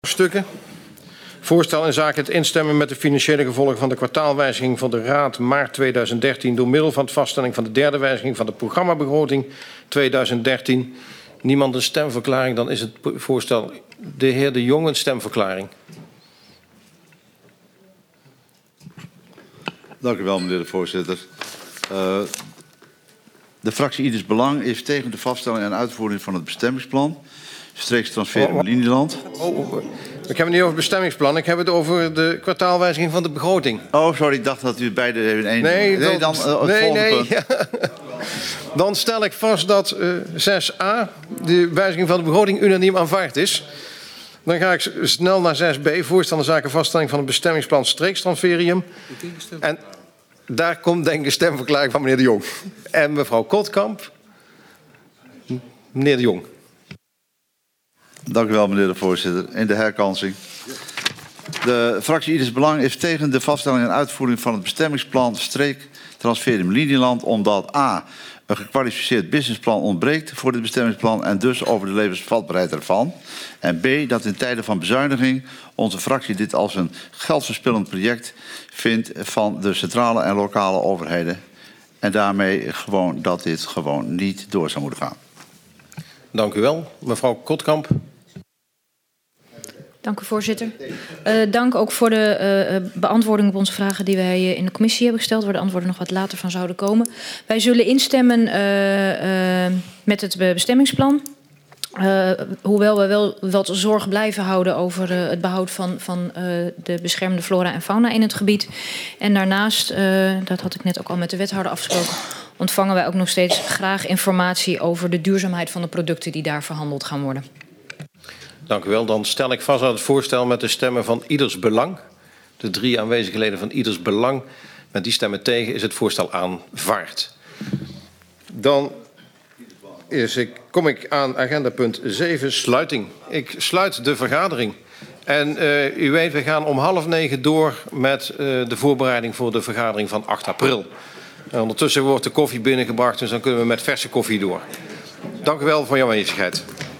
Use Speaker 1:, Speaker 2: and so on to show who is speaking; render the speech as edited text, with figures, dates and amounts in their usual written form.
Speaker 1: Stukken. Voorstel in zaken het instemmen met de financiële gevolgen van de kwartaalwijziging van de Raad maart 2013 door middel van de vaststelling van de derde wijziging van de programmabegroting 2013. Niemand een stemverklaring, dan is het voorstel de heer De Jong een stemverklaring.
Speaker 2: Dank u wel, meneer de voorzitter. De fractie Ieders Belang is tegen de vaststelling en uitvoering van het bestemmingsplan. Streekstransfer in Linieland.
Speaker 1: Ik heb het niet over het bestemmingsplan, ik heb het over de kwartaalwijziging van de begroting.
Speaker 2: Oh, sorry, ik dacht dat u beide in één...
Speaker 1: Nee,
Speaker 2: dan het volgende punt.
Speaker 1: Ja. Dan stel ik vast dat 6a, de wijziging van de begroting, unaniem aanvaard is. Dan ga ik snel naar 6b, voorstel in zaken vaststelling van het bestemmingsplan streekstransferium. En daar komt denk ik een stemverklaring van meneer De Jong. En mevrouw Kotkamp. Meneer De Jong.
Speaker 2: Dank u wel, meneer de voorzitter. In de herkansing. De fractie Ieders Belang is tegen de vaststelling en uitvoering van het bestemmingsplan streektransferium Linieland, omdat a. een gekwalificeerd businessplan ontbreekt voor dit bestemmingsplan en dus over de levensvatbaarheid ervan. En b. dat in tijden van bezuiniging onze fractie dit als een geldverspillend project vindt van de centrale en lokale overheden. En daarmee gewoon dat dit gewoon niet door zou moeten gaan.
Speaker 1: Dank u wel. Mevrouw Kotkamp.
Speaker 3: Dank u, voorzitter. Dank ook voor de beantwoording op onze vragen die wij in de commissie hebben gesteld, waar de antwoorden nog wat later van zouden komen. Wij zullen instemmen met het bestemmingsplan. Hoewel we wel wat zorg blijven houden over het behoud van de beschermde flora en fauna in het gebied. En daarnaast, dat had ik net ook al met de wethouder afgesproken, ontvangen wij ook nog steeds graag informatie over de duurzaamheid van de producten die daar verhandeld gaan worden.
Speaker 1: Dank u wel. Dan stel ik vast aan het voorstel met de stemmen van Ieders Belang. De 3 aanwezige leden van Ieders Belang. Met die stemmen tegen is het voorstel aanvaard. Dan kom ik aan agenda punt 7, sluiting. Ik sluit de vergadering. En u weet, we gaan om 8:30 door met de voorbereiding voor de vergadering van 8 april. En ondertussen wordt de koffie binnengebracht, dus dan kunnen we met verse koffie door. Dank u wel voor uw aanwezigheid.